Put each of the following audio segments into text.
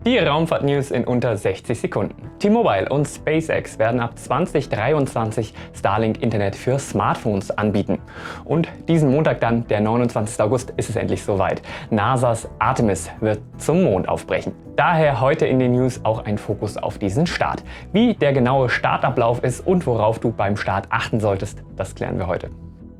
Die Raumfahrt-News in unter 60 Sekunden. T-Mobile und SpaceX werden ab 2023 Starlink-Internet für Smartphones anbieten. Und diesen Montag dann, der 29. August, ist es endlich soweit. NASAs Artemis wird zum Mond aufbrechen. Daher heute in den News auch ein Fokus auf diesen Start. Wie der genaue Startablauf ist und worauf du beim Start achten solltest, das klären wir heute.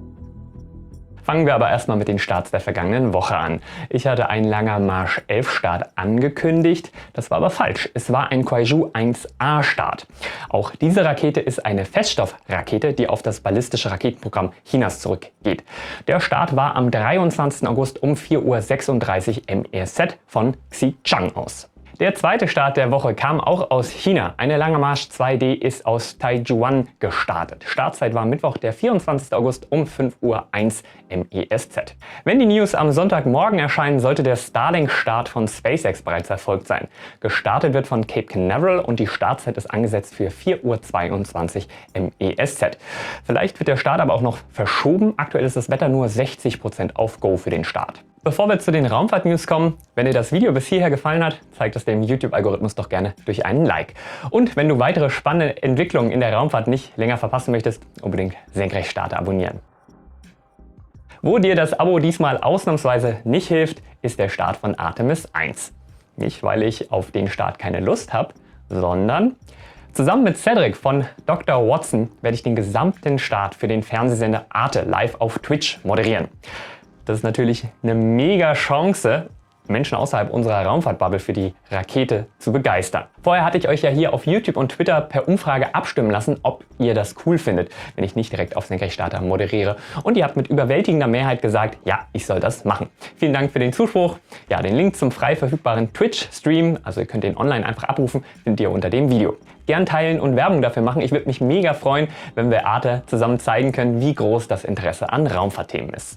Fangen wir aber erstmal mit den Starts der vergangenen Woche an. Ich hatte einen Langer Marsch 11 Start angekündigt, das war aber falsch. Es war ein Kuaizhou 1A Start. Auch diese Rakete ist eine Feststoffrakete, die auf das ballistische Raketenprogramm Chinas zurückgeht. Der Start war am 23. August um 4:36 Uhr MEZ von Xichang aus. Der zweite Start der Woche kam auch aus China. Eine Langer Marsch 2D ist aus Taijuan gestartet. Startzeit war Mittwoch, der 24. August um 5:01 Uhr MESZ. Wenn die News am Sonntagmorgen erscheinen, sollte der Starlink-Start von SpaceX bereits erfolgt sein. Gestartet wird von Cape Canaveral und die Startzeit ist angesetzt für 4:22 Uhr MESZ. Vielleicht wird der Start aber auch noch verschoben. Aktuell ist das Wetter nur 60% auf Go für den Start. Bevor wir zu den Raumfahrt-News kommen, wenn dir das Video bis hierher gefallen hat, zeig das dem YouTube-Algorithmus doch gerne durch einen Like. Und wenn du weitere spannende Entwicklungen in der Raumfahrt nicht länger verpassen möchtest, unbedingt Senkrechtstarter abonnieren. Wo dir das Abo diesmal ausnahmsweise nicht hilft, ist der Start von Artemis 1. Nicht, weil ich auf den Start keine Lust habe, sondern zusammen mit Cedric von Dr. Watson werde ich den gesamten Start für den Fernsehsender Arte live auf Twitch moderieren. Das ist natürlich eine mega Chance, Menschen außerhalb unserer Raumfahrtbubble für die Rakete zu begeistern. Vorher hatte ich euch ja hier auf YouTube und Twitter per Umfrage abstimmen lassen, ob ihr das cool findet, wenn ich nicht direkt auf Senkrechtstarter moderiere. Und ihr habt mit überwältigender Mehrheit gesagt, ja, ich soll das machen. Vielen Dank für den Zuspruch. Ja, den Link zum frei verfügbaren Twitch-Stream, also ihr könnt den online einfach abrufen, findet ihr unter dem Video. Gern teilen und Werbung dafür machen. Ich würde mich mega freuen, wenn wir Arte zusammen zeigen können, wie groß das Interesse an Raumfahrtthemen ist.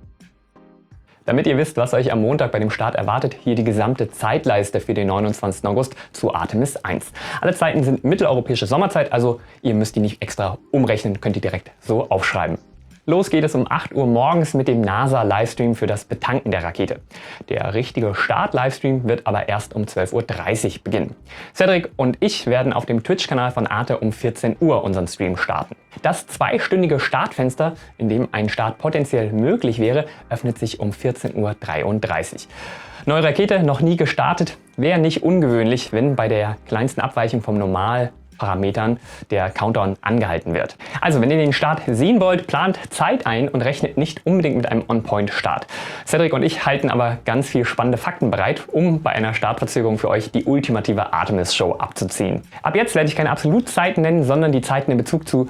Damit ihr wisst, was euch am Montag bei dem Start erwartet, hier die gesamte Zeitleiste für den 29. August zu Artemis 1. Alle Zeiten sind mitteleuropäische Sommerzeit, also ihr müsst die nicht extra umrechnen, könnt ihr direkt so aufschreiben. Los geht es um 8 Uhr morgens mit dem NASA-Livestream für das Betanken der Rakete. Der richtige Start-Livestream wird aber erst um 12:30 Uhr beginnen. Cedric und ich werden auf dem Twitch-Kanal von Arte um 14 Uhr unseren Stream starten. Das zweistündige Startfenster, in dem ein Start potenziell möglich wäre, öffnet sich um 14:33 Uhr. Neue Rakete, noch nie gestartet, wäre nicht ungewöhnlich, wenn bei der kleinsten Abweichung vom Normalparametern der Countdown angehalten wird. Also wenn ihr den Start sehen wollt, plant Zeit ein und rechnet nicht unbedingt mit einem On-Point-Start. Cedric und ich halten aber ganz viel spannende Fakten bereit, um bei einer Startverzögerung für euch die ultimative Artemis-Show abzuziehen. Ab jetzt werde ich keine Absolutzeiten nennen, sondern die Zeiten in Bezug zu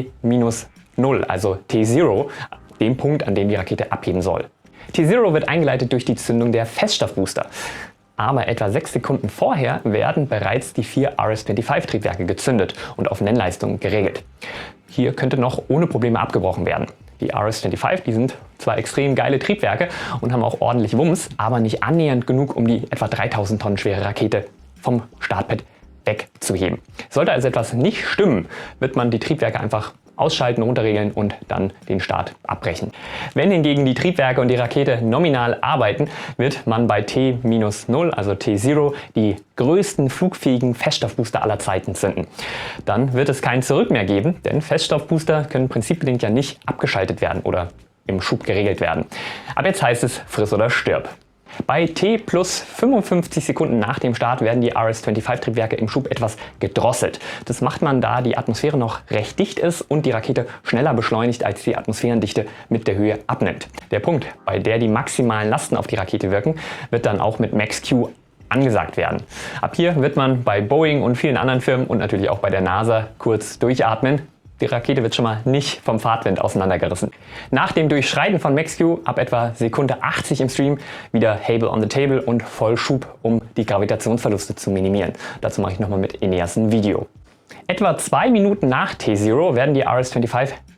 T-0, also T0, dem Punkt, an dem die Rakete abheben soll. T0 wird eingeleitet durch die Zündung der Feststoffbooster. Aber etwa 6 Sekunden vorher werden bereits die 4 RS-25-Triebwerke gezündet und auf Nennleistung geregelt. Hier könnte noch ohne Probleme abgebrochen werden. Die RS-25, die sind zwar extrem geile Triebwerke und haben auch ordentlich Wumms, aber nicht annähernd genug, um die etwa 3000 Tonnen schwere Rakete vom Startpad wegzuheben. Sollte also etwas nicht stimmen, wird man die Triebwerke einfach ausschalten, runterregeln und dann den Start abbrechen. Wenn hingegen die Triebwerke und die Rakete nominal arbeiten, wird man bei T-0, also T0, die größten flugfähigen Feststoffbooster aller Zeiten zünden. Dann wird es kein Zurück mehr geben, denn Feststoffbooster können prinzipbedingt ja nicht abgeschaltet werden oder im Schub geregelt werden. Ab jetzt heißt es friss oder stirb. Bei T plus 55 Sekunden nach dem Start werden die RS-25-Triebwerke im Schub etwas gedrosselt. Das macht man, da die Atmosphäre noch recht dicht ist und die Rakete schneller beschleunigt, als die Atmosphärendichte mit der Höhe abnimmt. Der Punkt, bei der die maximalen Lasten auf die Rakete wirken, wird dann auch mit Max-Q angesagt werden. Ab hier wird man bei Boeing und vielen anderen Firmen und natürlich auch bei der NASA kurz durchatmen. Die Rakete wird schon mal nicht vom Fahrtwind auseinandergerissen. Nach dem Durchschreiten von Max-Q ab etwa Sekunde 80 im Stream wieder Hable on the Table und Vollschub, um die Gravitationsverluste zu minimieren. Dazu mache ich nochmal mit Eneas ein Video. Etwa 2 Minuten nach T0 werden die RS-25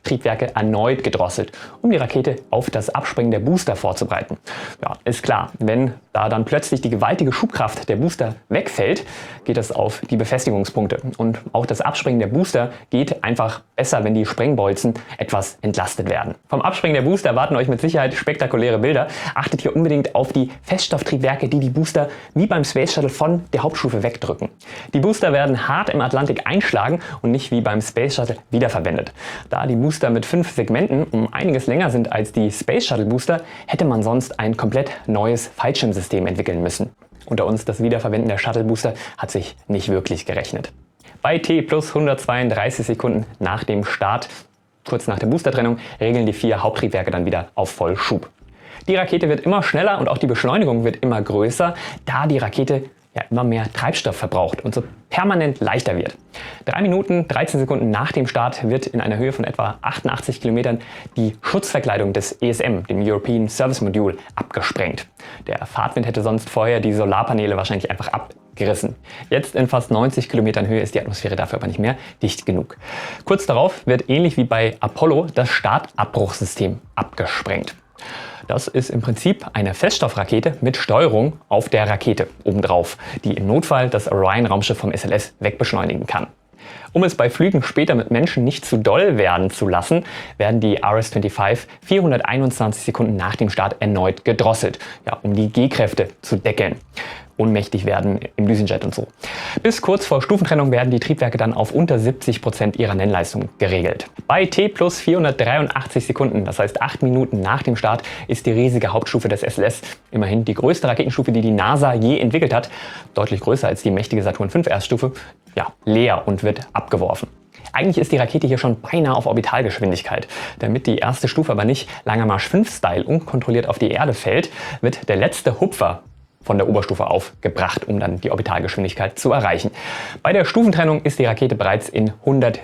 Triebwerke erneut gedrosselt, um die Rakete auf das Abspringen der Booster vorzubereiten. Ja, ist klar, wenn da dann plötzlich die gewaltige Schubkraft der Booster wegfällt, geht das auf die Befestigungspunkte. Und auch das Abspringen der Booster geht einfach besser, wenn die Sprengbolzen etwas entlastet werden. Vom Abspringen der Booster erwarten euch mit Sicherheit spektakuläre Bilder. Achtet hier unbedingt auf die Feststofftriebwerke, die die Booster wie beim Space Shuttle von der Hauptstufe wegdrücken. Die Booster werden hart im Atlantik einschlagen und nicht wie beim Space Shuttle wiederverwendet. Da die Booster mit 5 Segmenten um einiges länger sind als die Space Shuttle Booster, hätte man sonst ein komplett neues Fallschirmsystem entwickeln müssen. Unter uns, das Wiederverwenden der Shuttle Booster hat sich nicht wirklich gerechnet. Bei T plus 132 Sekunden nach dem Start, kurz nach der Boostertrennung, regeln die 4 Haupttriebwerke dann wieder auf Vollschub. Die Rakete wird immer schneller und auch die Beschleunigung wird immer größer, da die Rakete immer mehr Treibstoff verbraucht und so permanent leichter wird. 3 Minuten 13 Sekunden nach dem Start wird in einer Höhe von etwa 88 Kilometern die Schutzverkleidung des ESM, dem European Service Module, abgesprengt. Der Fahrtwind hätte sonst vorher die Solarpaneele wahrscheinlich einfach abgerissen. Jetzt in fast 90 Kilometern Höhe ist die Atmosphäre dafür aber nicht mehr dicht genug. Kurz darauf wird ähnlich wie bei Apollo das Startabbruchsystem abgesprengt. Das ist im Prinzip eine Feststoffrakete mit Steuerung auf der Rakete obendrauf, die im Notfall das Orion-Raumschiff vom SLS wegbeschleunigen kann. Um es bei Flügen später mit Menschen nicht zu doll werden zu lassen, werden die RS-25 421 Sekunden nach dem Start erneut gedrosselt, um die G-Kräfte zu deckeln. Ohnmächtig werden im Düsenjet und so. Bis kurz vor Stufentrennung werden die Triebwerke dann auf unter 70% ihrer Nennleistung geregelt. Bei T plus 483 Sekunden, das heißt 8 Minuten nach dem Start, ist die riesige Hauptstufe des SLS, immerhin die größte Raketenstufe, die die NASA je entwickelt hat, deutlich größer als die mächtige Saturn V Erststufe, leer und wird abgeworfen. Eigentlich ist die Rakete hier schon beinahe auf Orbitalgeschwindigkeit. Damit die erste Stufe aber nicht Langer Marsch 5-Style unkontrolliert auf die Erde fällt, wird der letzte Hupfer von der Oberstufe aufgebracht, um dann die Orbitalgeschwindigkeit zu erreichen. Bei der Stufentrennung ist die Rakete bereits in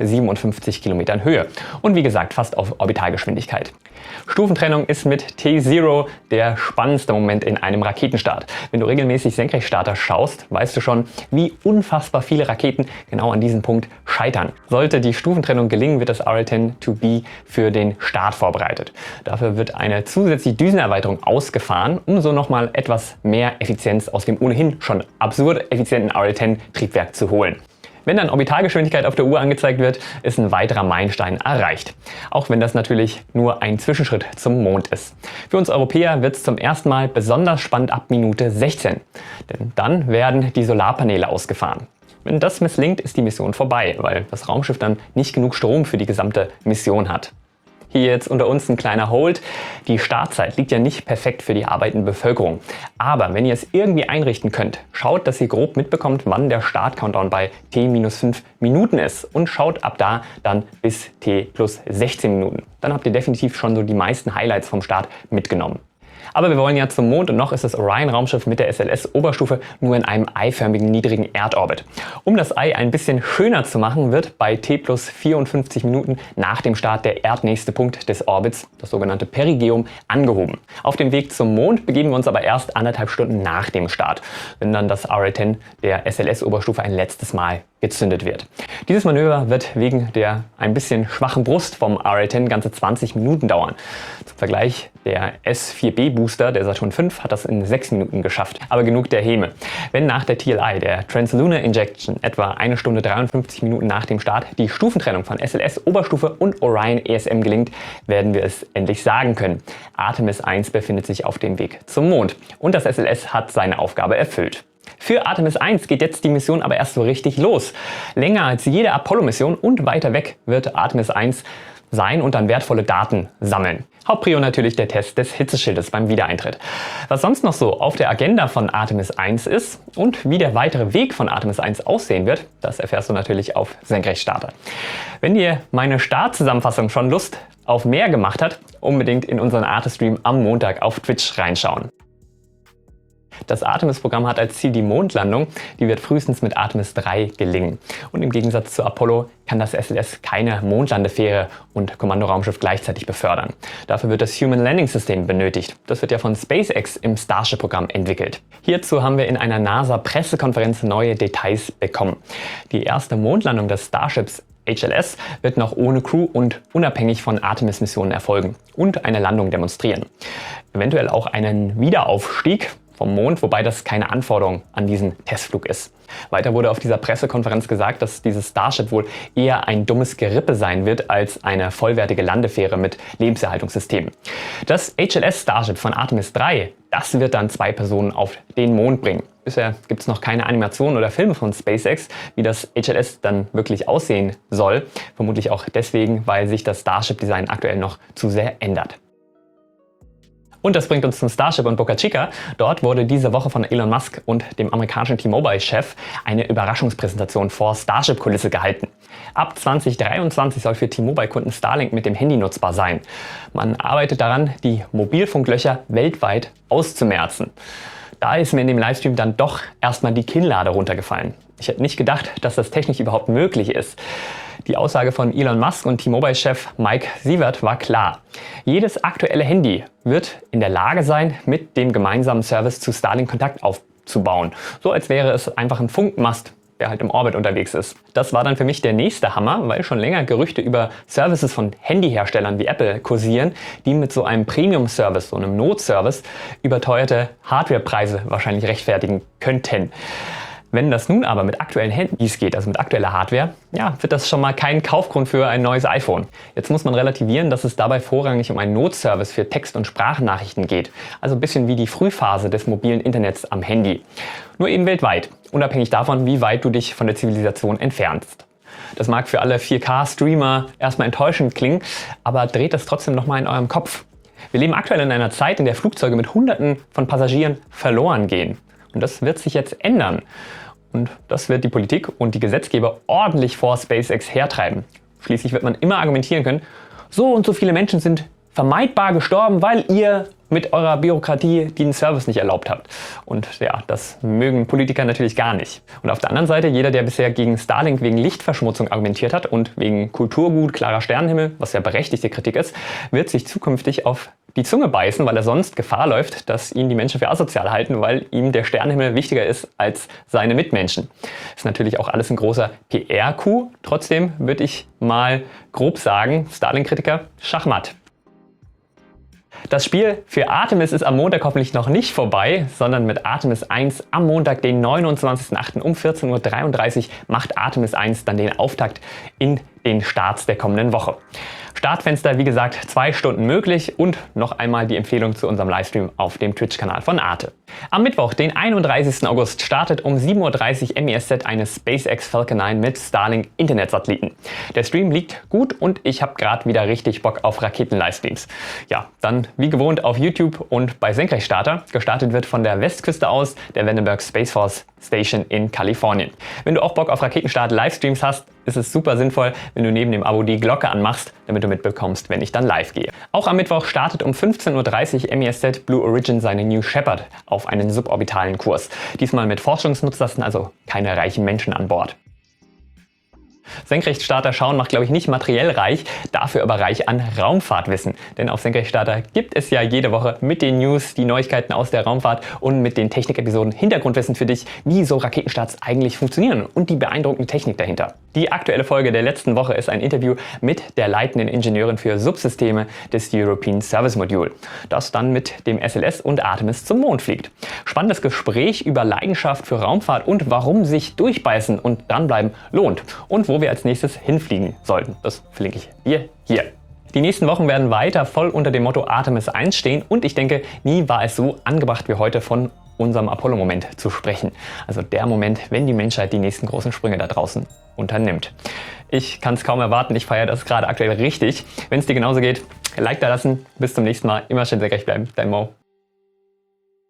157 Kilometern Höhe und wie gesagt fast auf Orbitalgeschwindigkeit. Stufentrennung ist mit T0 der spannendste Moment in einem Raketenstart. Wenn du regelmäßig Senkrechtstarter schaust, weißt du schon, wie unfassbar viele Raketen genau an diesem Punkt scheitern. Sollte die Stufentrennung gelingen, wird das RL-10-2B für den Start vorbereitet. Dafür wird eine zusätzliche Düsenerweiterung ausgefahren, um so nochmal etwas mehr Effizienz aus dem ohnehin schon absurd effizienten RL-10-Triebwerk zu holen. Wenn dann Orbitalgeschwindigkeit auf der Uhr angezeigt wird, ist ein weiterer Meilenstein erreicht. Auch wenn das natürlich nur ein Zwischenschritt zum Mond ist. Für uns Europäer wird es zum ersten Mal besonders spannend ab Minute 16. Denn dann werden die Solarpaneele ausgefahren. Wenn das misslingt, ist die Mission vorbei, weil das Raumschiff dann nicht genug Strom für die gesamte Mission hat. Hier jetzt unter uns ein kleiner Hold. Die Startzeit liegt ja nicht perfekt für die arbeitende Bevölkerung. Aber wenn ihr es irgendwie einrichten könnt, schaut, dass ihr grob mitbekommt, wann der Start-Countdown bei T-5 Minuten ist. Und schaut ab da dann bis T plus 16 Minuten. Dann habt ihr definitiv schon so die meisten Highlights vom Start mitgenommen. Aber wir wollen ja zum Mond und noch ist das Orion-Raumschiff mit der SLS-Oberstufe nur in einem eiförmigen niedrigen Erdorbit. Um das Ei ein bisschen schöner zu machen, wird bei T plus 54 Minuten nach dem Start der erdnächste Punkt des Orbits, das sogenannte Perigeum, angehoben. Auf dem Weg zum Mond begeben wir uns aber erst 1,5 Stunden nach dem Start, wenn dann das RL-10 der SLS-Oberstufe ein letztes Mal gezündet wird. Dieses Manöver wird wegen der ein bisschen schwachen Brust vom RL-10 ganze 20 Minuten dauern. Zum Vergleich, der S4B Booster der Saturn V hat das in 6 Minuten geschafft. Aber genug der Häme. Wenn nach der TLI, der Translunar Injection, etwa 1 Stunde 53 Minuten nach dem Start die Stufentrennung von SLS Oberstufe und Orion ESM gelingt, werden wir es endlich sagen können. Artemis 1 befindet sich auf dem Weg zum Mond und das SLS hat seine Aufgabe erfüllt. Für Artemis 1 geht jetzt die Mission aber erst so richtig los. Länger als jede Apollo-Mission und weiter weg wird Artemis 1 sein und dann wertvolle Daten sammeln. Hauptprio natürlich der Test des Hitzeschildes beim Wiedereintritt. Was sonst noch so auf der Agenda von Artemis 1 ist und wie der weitere Weg von Artemis 1 aussehen wird, das erfährst du natürlich auf Senkrechtstarter. Wenn dir meine Startzusammenfassung schon Lust auf mehr gemacht hat, unbedingt in unseren Artistream am Montag auf Twitch reinschauen. Das Artemis-Programm hat als Ziel die Mondlandung, die wird frühestens mit Artemis 3 gelingen. Und im Gegensatz zu Apollo kann das SLS keine Mondlandefähre und Kommandoraumschiff gleichzeitig befördern. Dafür wird das Human Landing System benötigt. Das wird ja von SpaceX im Starship-Programm entwickelt. Hierzu haben wir in einer NASA-Pressekonferenz neue Details bekommen. Die erste Mondlandung des Starships HLS wird noch ohne Crew und unabhängig von Artemis-Missionen erfolgen und eine Landung demonstrieren. Eventuell auch einen Wiederaufstieg vom Mond, wobei das keine Anforderung an diesen Testflug ist. Weiter wurde auf dieser Pressekonferenz gesagt, dass dieses Starship wohl eher ein dummes Gerippe sein wird als eine vollwertige Landefähre mit Lebenserhaltungssystemen. Das HLS Starship von Artemis 3, das wird dann 2 Personen auf den Mond bringen. Bisher gibt es noch keine Animationen oder Filme von SpaceX, wie das HLS dann wirklich aussehen soll. Vermutlich auch deswegen, weil sich das Starship-Design aktuell noch zu sehr ändert. Und das bringt uns zum Starship und Boca Chica. Dort wurde diese Woche von Elon Musk und dem amerikanischen T-Mobile-Chef eine Überraschungspräsentation vor Starship-Kulisse gehalten. Ab 2023 soll für T-Mobile-Kunden Starlink mit dem Handy nutzbar sein. Man arbeitet daran, die Mobilfunklöcher weltweit auszumerzen. Da ist mir in dem Livestream dann doch erstmal die Kinnlade runtergefallen. Ich hätte nicht gedacht, dass das technisch überhaupt möglich ist. Die Aussage von Elon Musk und T-Mobile-Chef Mike Sievert war klar. Jedes aktuelle Handy wird in der Lage sein, mit dem gemeinsamen Service zu Starlink Kontakt aufzubauen. So als wäre es einfach ein Funkmast, der halt im Orbit unterwegs ist. Das war dann für mich der nächste Hammer, weil schon länger Gerüchte über Services von Handyherstellern wie Apple kursieren, die mit so einem Premium-Service, so einem Notservice, überteuerte Hardwarepreise wahrscheinlich rechtfertigen könnten. Wenn das nun aber mit aktuellen Handys geht, also mit aktueller Hardware, ja, wird das schon mal kein Kaufgrund für ein neues iPhone. Jetzt muss man relativieren, dass es dabei vorrangig um einen Notservice für Text- und Sprachnachrichten geht. Also ein bisschen wie die Frühphase des mobilen Internets am Handy. Nur eben weltweit, unabhängig davon, wie weit du dich von der Zivilisation entfernst. Das mag für alle 4K-Streamer erstmal enttäuschend klingen, aber dreht das trotzdem nochmal in eurem Kopf. Wir leben aktuell in einer Zeit, in der Flugzeuge mit Hunderten von Passagieren verloren gehen. Und das wird sich jetzt ändern. Und das wird die Politik und die Gesetzgeber ordentlich vor SpaceX hertreiben. Schließlich wird man immer argumentieren können, so und so viele Menschen sind vermeidbar gestorben, weil ihr mit eurer Bürokratie den Service nicht erlaubt habt. Und ja, das mögen Politiker natürlich gar nicht. Und auf der anderen Seite, jeder, der bisher gegen Starlink wegen Lichtverschmutzung argumentiert hat und wegen Kulturgut, klarer Sternenhimmel, was ja berechtigte Kritik ist, wird sich zukünftig auf die Zunge beißen, weil er sonst Gefahr läuft, dass ihn die Menschen für asozial halten, weil ihm der Sternenhimmel wichtiger ist als seine Mitmenschen. Ist natürlich auch alles ein großer PR-Coup. Trotzdem würde ich mal grob sagen, Starlink-Kritiker, Schachmatt. Das Spiel für Artemis ist am Montag hoffentlich noch nicht vorbei, sondern mit Artemis 1 am Montag, den 29.08. um 14:33 Uhr macht Artemis 1 dann den Auftakt in den Starts der kommenden Woche. Startfenster, wie gesagt, 2 Stunden möglich und noch einmal die Empfehlung zu unserem Livestream auf dem Twitch-Kanal von Arte. Am Mittwoch, den 31. August, startet um 7:30 Uhr MESZ eine SpaceX Falcon 9 mit Starlink Internetsatelliten. Der Stream liegt gut und ich habe gerade wieder richtig Bock auf Raketen-Livestreams. Ja, dann wie gewohnt auf YouTube und bei Senkrechtstarter. Gestartet wird von der Westküste aus der Vandenberg Space Force Station in Kalifornien. Wenn du auch Bock auf Raketenstart-Livestreams hast, ist es super sinnvoll, wenn du neben dem Abo die Glocke anmachst, damit du mitbekommst, wenn ich dann live gehe. Auch am Mittwoch startet um 15:30 Uhr MESZ Blue Origin seine New Shepard auf einen suborbitalen Kurs. Diesmal mit Forschungsnutzlasten, also keine reichen Menschen an Bord. Senkrechtstarter schauen macht, glaube ich, nicht materiell reich, dafür aber reich an Raumfahrtwissen. Denn auf Senkrechtstarter gibt es ja jede Woche mit den News, die Neuigkeiten aus der Raumfahrt und mit den Technik-Episoden Hintergrundwissen für dich, wie so Raketenstarts eigentlich funktionieren und die beeindruckende Technik dahinter. Die aktuelle Folge der letzten Woche ist ein Interview mit der leitenden Ingenieurin für Subsysteme des European Service Module, das dann mit dem SLS und Artemis zum Mond fliegt. Spannendes Gespräch über Leidenschaft für Raumfahrt und warum sich durchbeißen und dranbleiben lohnt und wo wir als nächstes hinfliegen sollten. Das verlinke ich dir hier. Die nächsten Wochen werden weiter voll unter dem Motto Artemis 1 stehen und ich denke, nie war es so angebracht wie heute von unserem Apollo-Moment zu sprechen. Also der Moment, wenn die Menschheit die nächsten großen Sprünge da draußen unternimmt. Ich kann es kaum erwarten, ich feiere das gerade aktuell richtig. Wenn es dir genauso geht, Like da lassen. Bis zum nächsten Mal. Immer schön senkrecht bleiben. Dein Mo.